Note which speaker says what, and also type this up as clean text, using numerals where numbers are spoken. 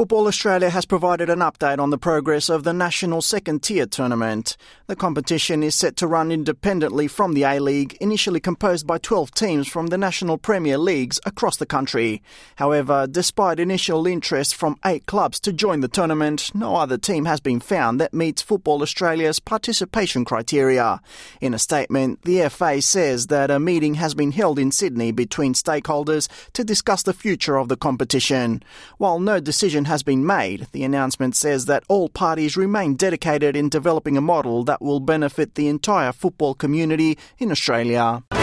Speaker 1: Football Australia has provided an update on the progress of the National Second-Tier Tournament. The competition is set to run independently from the A-League, initially composed by 12 teams from the National Premier Leagues across the country. However, despite initial interest from 8 clubs to join the tournament, no other team has been found that meets Football Australia's participation criteria. In a statement, the FA says that a meeting has been held in Sydney between stakeholders to discuss the future of the competition. While no decision has been made, the announcement says that all parties remain dedicated in developing a model that will benefit the entire football community in Australia.